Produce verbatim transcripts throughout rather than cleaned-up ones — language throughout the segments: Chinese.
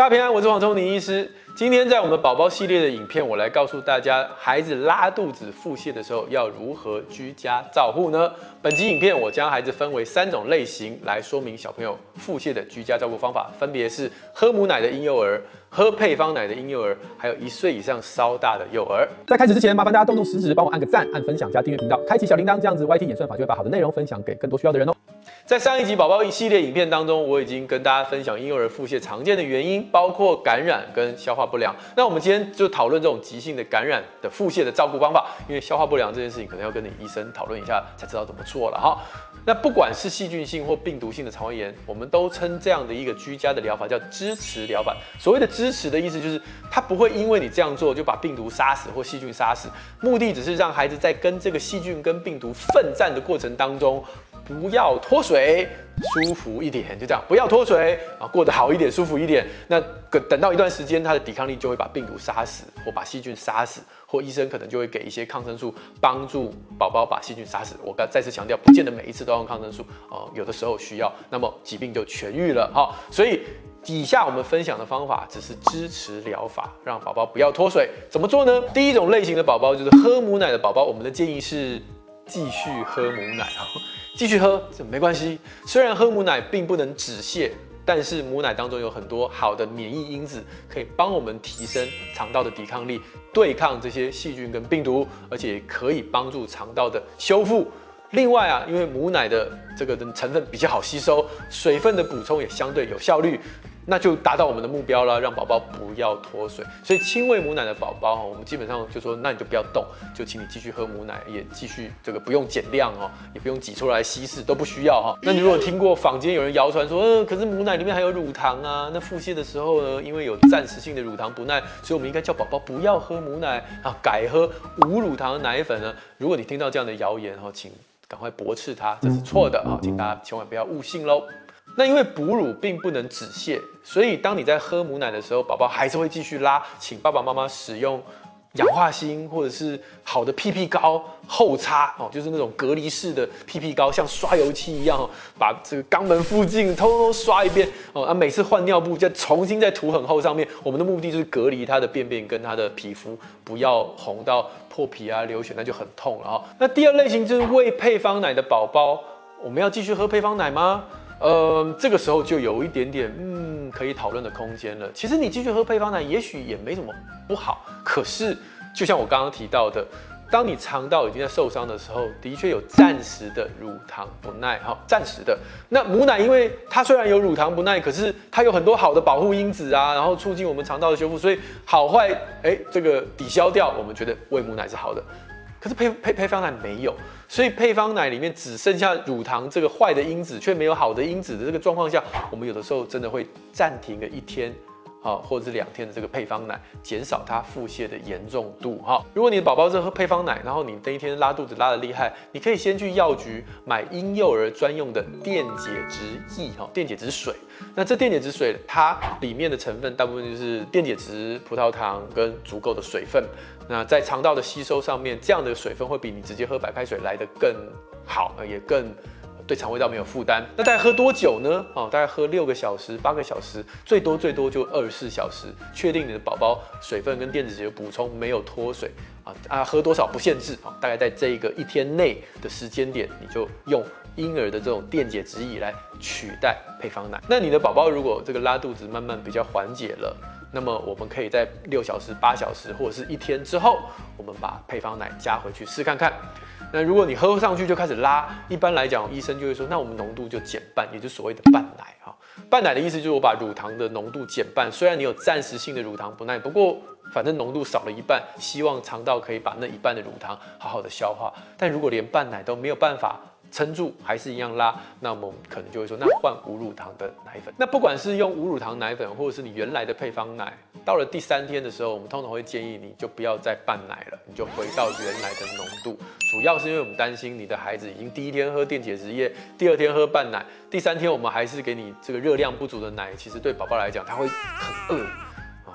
大家平安，我是黄忠宁医师。今天在我们宝宝系列的影片，我来告诉大家，孩子拉肚子、腹泻的时候要如何居家照护呢？本集影片我将孩子分为三种类型来说明小朋友腹泻的居家照顾方法，分别是喝母奶的婴幼儿、喝配方奶的婴幼儿，还有一岁以上稍大的幼儿。在开始之前，麻烦大家动动食指，帮我按个赞、按分享、加订阅频道，开启小铃铛，这样子 Y T 演算法就会把好的内容分享给更多需要的人哦。在上一集宝宝一系列影片当中，我已经跟大家分享婴幼儿腹泻常见的原因，包括感染跟消化不良。那我们今天就讨论这种急性的感染的腹泻的照顾方法，因为消化不良这件事情可能要跟你医生讨论一下，才知道怎么做了哈。那不管是细菌性或病毒性的肠胃炎，我们都称这样的一个居家的疗法叫支持疗法。所谓的支持的意思就是，它不会因为你这样做就把病毒杀死或细菌杀死，目的只是让孩子在跟这个细菌跟病毒奋战的过程当中，不要脱水，舒服一点，就这样，不要脱水啊，过得好一点，舒服一点。那等到一段时间，他的抵抗力就会把病毒杀死，或把细菌杀死，或医生可能就会给一些抗生素，帮助宝宝把细菌杀死。我刚再次强调，不见得每一次都要用抗生素哦、呃，有的时候需要，那么疾病就痊愈了哈。所以以下我们分享的方法只是支持疗法，让宝宝不要脱水。怎么做呢？第一种类型的宝宝就是喝母奶的宝宝，我们的建议是继续喝母奶啊。继续喝，这没关系。虽然喝母奶并不能止泻，但是母奶当中有很多好的免疫因子，可以帮我们提升肠道的抵抗力，对抗这些细菌跟病毒，而且也可以帮助肠道的修复。另外啊，因为母奶的这个成分比较好吸收，水分的补充也相对有效率。那就达到我们的目标了，让宝宝不要脱水。所以亲喂母奶的宝宝，我们基本上就说，那你就不要动，就请你继续喝母奶，也继续这个不用减量哦，也不用挤出来稀释，都不需要哈。那你如果听过坊间有人谣传说，呃，可是母奶里面还有乳糖啊，那腹泻的时候呢，因为有暂时性的乳糖不耐，所以我们应该叫宝宝不要喝母奶啊，改喝无乳糖的奶粉呢。如果你听到这样的谣言哈，请赶快驳斥它，这是错的啊，请大家千万不要误信喽。那因为哺乳并不能止泻，所以当你在喝母奶的时候，宝宝还是会继续拉，请爸爸妈妈使用氧化锌或者是好的屁屁膏后擦哦，就是那种隔离式的屁屁膏，像刷油漆一样，把这个肛门附近偷偷刷一遍哦。啊，每次换尿布再重新再涂很厚上面，我们的目的就是隔离它的便便跟它的皮肤，不要红到破皮啊流血，那就很痛了哦。那第二类型就是喂配方奶的宝宝，我们要继续喝配方奶吗？呃，这个时候就有一点点嗯可以讨论的空间了。其实你继续喝配方奶，也许也没什么不好。可是，就像我刚刚提到的，当你肠道已经在受伤的时候，的确有暂时的乳糖不耐，哈，暂时的。那母奶因为它虽然有乳糖不耐，可是它有很多好的保护因子啊，然后促进我们肠道的修复，所以好坏哎这个抵消掉，我们觉得喂母奶是好的。可是配配配方奶没有，所以配方奶里面只剩下乳糖这个坏的因子，却没有好的因子的这个状况下，我们有的时候真的会暂停个一天，啊，或者是两天的这个配方奶，减少它腹泻的严重度哈。如果你的宝宝是喝配方奶，然后你那一天拉肚子拉得厉害，你可以先去药局买婴幼儿专用的电解质液哈，电解质水。那这电解质水它里面的成分大部分就是电解质、葡萄糖跟足够的水分。那在肠道的吸收上面，这样的水分会比你直接喝白开水来得更好，也更对肠胃道没有负担。那大概喝多久呢？哦，大概喝六个小时、八个小时，最多最多就二十四小时，确定你的宝宝水分跟电解质的补充没有脱水啊啊，喝多少不限制啊，大概在这一个一天内的时间点，你就用婴儿的这种电解质液来取代配方奶。那你的宝宝如果这个拉肚子慢慢比较缓解了，那么我们可以在六小时、八小时或者是一天之后，我们把配方奶加回去试看看。那如果你喝上去就开始拉，一般来讲，医生就会说，那我们浓度就减半，也就是所谓的半奶哈。半奶的意思就是我把乳糖的浓度减半，虽然你有暂时性的乳糖不耐，不过反正浓度少了一半，希望肠道可以把那一半的乳糖好好的消化。但如果连半奶都没有办法撑住还是一样拉，那我们可能就会说，那换无乳糖的奶粉。那不管是用无乳糖奶粉，或者是你原来的配方奶，到了第三天的时候，我们通常会建议你就不要再半奶了，你就回到原来的浓度。主要是因为我们担心你的孩子已经第一天喝电解质液，第二天喝半奶，第三天我们还是给你这个热量不足的奶，其实对宝宝来讲他会很饿。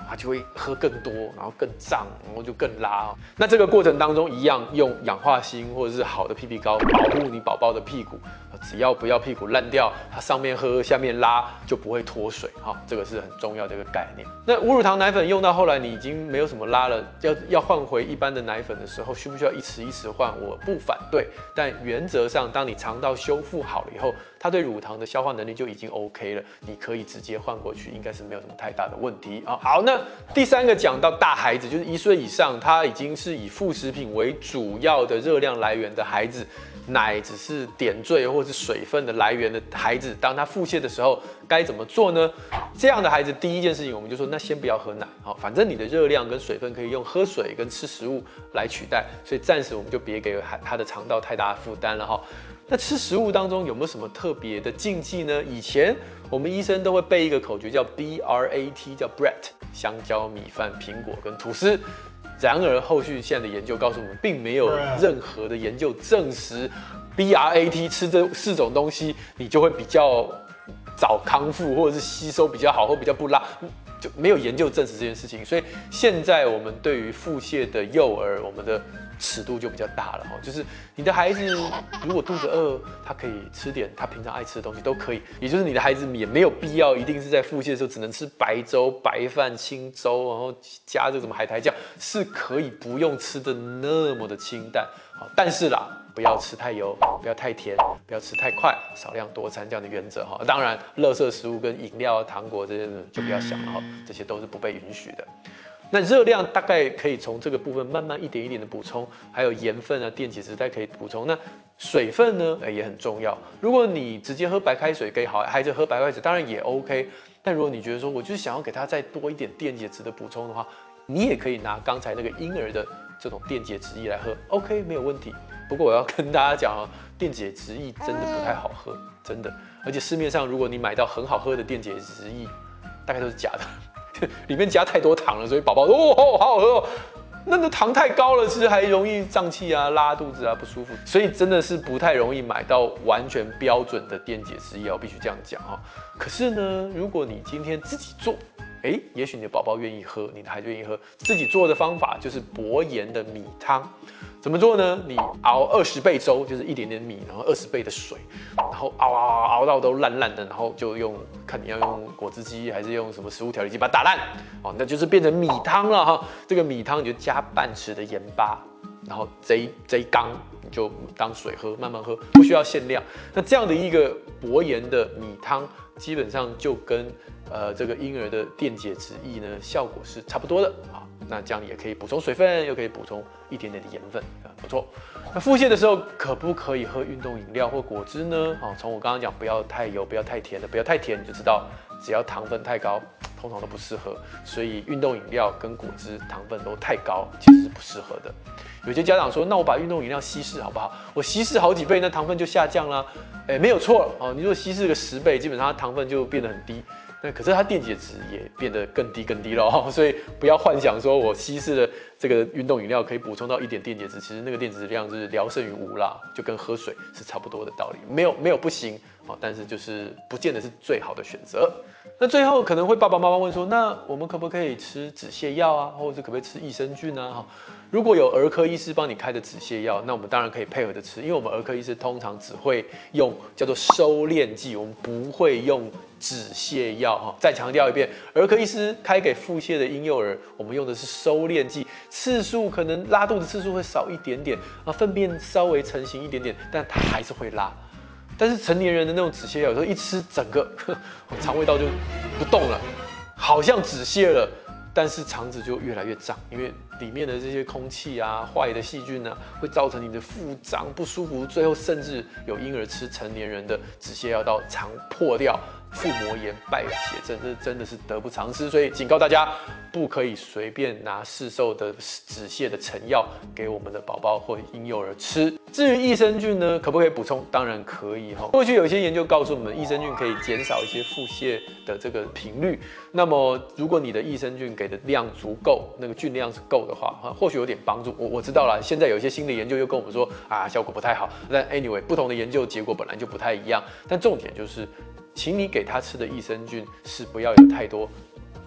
它就会喝更多，然后更胀，然后就更拉。那这个过程当中，一样用氧化锌或者是好的屁屁膏保护你宝宝的屁股，只要不要屁股烂掉，它上面喝下面拉就不会脱水。哈，这个是很重要的一个概念。那无乳糖奶粉用到后来，你已经没有什么拉了，要要换回一般的奶粉的时候，需不需要一匙一匙换？我不反对，但原则上，当你肠道修复好了以后，它对乳糖的消化能力就已经 OK 了，你可以直接换过去，应该是没有什么太大的问题啊。好，那第三个讲到大孩子，就是一岁以上，他已经是以副食品为主要的热量来源的孩子，奶只是点缀或是水分的来源的孩子，当他腹泻的时候该怎么做呢？这样的孩子，第一件事情我们就说，那先不要喝奶，好，反正你的热量跟水分可以用喝水跟吃食物来取代，所以暂时我们就别给他的肠道太大的负担了哈。那吃食物当中有没有什么特别的禁忌呢？以前我们医生都会背一个口诀叫 B R A T， 叫 B R A T， 香蕉、米饭、苹果跟吐司。然而后续现在的研究告诉我们，并没有任何的研究证实 B R A T 吃这四种东西，你就会比较早康复，或者是吸收比较好，或比较不拉。就没有研究证实这件事情，所以现在我们对于腹泻的幼儿，我们的尺度就比较大了哈。就是你的孩子如果肚子饿，他可以吃点他平常爱吃的东西都可以，也就是你的孩子也没有必要一定是在腹泻的时候只能吃白粥、白饭、清粥，然后加这个什么海苔酱，是可以不用吃的那么的清淡。但是啦，不要吃太油，不要太甜，不要吃太快，少量多餐这样的原则哈。当然，垃圾食物跟饮料、糖果这些就不要想了哈，这些都是不被允许的。那热量大概可以从这个部分慢慢一点一点的补充，还有盐分啊、电解质大家可以补充。那水分呢，也很重要。如果你直接喝白开水给好孩子喝白开水，当然也 OK。但如果你觉得说我就是想要给他再多一点电解质的补充的话，你也可以拿刚才那个婴儿的这种电解质液来喝 ，OK， 没有问题。不过我要跟大家讲啊，电解质液真的不太好喝，真的。而且市面上如果你买到很好喝的电解质液，大概都是假的，里面加太多糖了，所以宝宝说哦好好喝哦。那个糖太高了，其实还容易胀气啊、拉肚子啊、不舒服，所以真的是不太容易买到完全标准的电解质液，我必须这样讲哈。可是呢，如果你今天自己做，哎，也许你的宝宝愿意喝，你的孩子愿意喝。自己做的方法就是薄盐的米汤，怎么做呢？你熬二十倍粥，就是一点点米，然后二十倍的水，然后熬熬熬熬到都烂烂的，然后就用看你要用果汁机还是用什么食物调理机把它打烂，哦，那就是变成米汤了哈。这个米汤你就加半匙的盐巴，然后这一这一缸你就当水喝，慢慢喝，不需要限量。那这样的一个薄盐的米汤，基本上就跟呃这个婴儿的电解质液呢效果是差不多的啊。那这样也可以补充水分，又可以补充一点点的盐分，啊，不错。那腹泻的时候可不可以喝运动饮料或果汁呢？好，从我刚刚讲不要太油，不要太甜的，不要太甜，你就知道只要糖分太高，通常都不适合。所以运动饮料跟果汁糖分都太高，其实是不适合的。有些家长说，那我把运动饮料稀释好不好？我稀释好几倍，那糖分就下降了。哎，没有错哦。你如果稀释个十倍，基本上它糖分就变得很低。那可是它电解质也变得更低更低了，所以不要幻想说我稀释了这个运动饮料可以补充到一点电解质，其实那个电解质量是聊胜于无啦，就跟喝水是差不多的道理，没有没有不行，但是就是不见得是最好的选择。那最后可能会爸爸妈妈问说，那我们可不可以吃止泻药啊，或者是可不可以吃益生菌啊？如果有儿科医师帮你开的止泻药，那我们当然可以配合着吃，因为我们儿科医师通常只会用叫做收敛剂，我们不会用止泻药哈。再强调一遍，儿科医师开给腹泻的婴幼儿，我们用的是收敛剂，次数可能拉肚子次数会少一点点啊，粪便稍微成型一点点，但它还是会拉。但是成年人的那种止泻药，有时候一吃整个肠胃道就不动了，好像止泻了，但是肠子就越来越胀，因为里面的这些空气啊、坏的细菌啊，会造成你的腹胀不舒服，最后甚至有婴儿吃成年人的止泻药到肠破掉。腹膜炎、败血症，这真的是得不偿失，所以警告大家，不可以随便拿市售的止泻的成药给我们的宝宝或婴幼儿吃。至于益生菌呢，可不可以补充？当然可以哈。过去有一些研究告诉我们，益生菌可以减少一些腹泻的这个频率。那么，如果你的益生菌给的量足够，那个菌量是够的话，或许有点帮助。我我知道了，现在有一些新的研究又跟我们说啊，效果不太好。但 anyway， 不同的研究结果本来就不太一样。但重点就是，请你给他吃的益生菌是不要有太多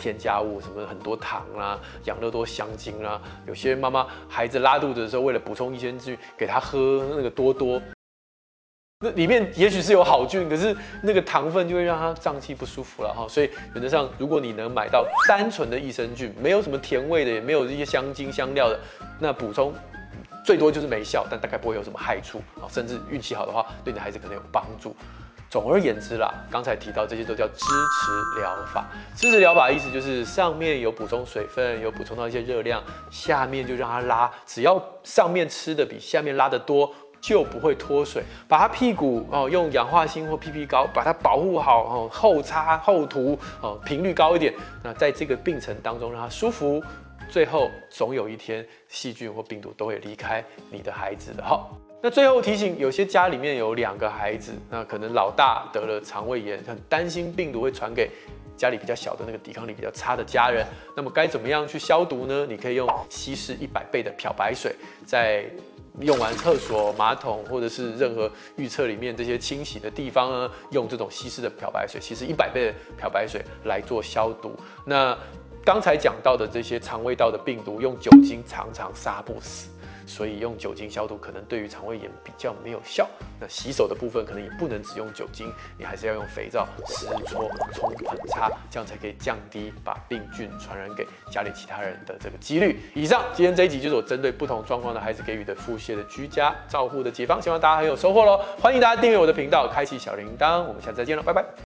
添加物，什么很多糖啦、养乐多香精啦。有些妈妈孩子拉肚子的时候，为了补充益生菌，给他喝那个多多。那里面也许是有好菌，可是那个糖分就会让它胀气不舒服了哈。所以原则上，如果你能买到单纯的益生菌，没有什么甜味的，也没有一些香精香料的，那补充最多就是没效，但大概不会有什么害处啊。甚至运气好的话，对你的孩子可能有帮助。总而言之啦，刚才提到这些都叫支持疗法。支持疗法意思就是上面有补充水分，有补充到一些热量，下面就让它拉，只要上面吃的比下面拉得多，就不会脱水。把它屁股哦用氧化锌或 P P 膏把它保护好哦，后擦后涂哦，频率高一点。那在这个病程当中让它舒服，最后总有一天细菌或病毒都会离开你的孩子的哈。那最后提醒，有些家里面有两个孩子，那可能老大得了肠胃炎，很担心病毒会传给家里比较小的那个抵抗力比较差的家人，那么该怎么样去消毒呢？你可以用稀释一百倍的漂白水，在用完厕所、马桶或者是任何浴厕里面这些清洗的地方呢，用这种稀释的漂白水，稀释一百倍的漂白水来做消毒。那刚才讲到的这些肠胃道的病毒，用酒精常常杀不死。所以用酒精消毒可能对于肠胃炎比较没有效。那洗手的部分可能也不能只用酒精，你还是要用肥皂湿搓、冲盆擦，这样才可以降低把病菌传染给家里其他人的这个几率。以上，今天这一集就是我针对不同状况的孩子给予的腹泻的居家照护的解方，希望大家很有收获喽！欢迎大家订阅我的频道，开启小铃铛，我们下次再见喽，拜拜。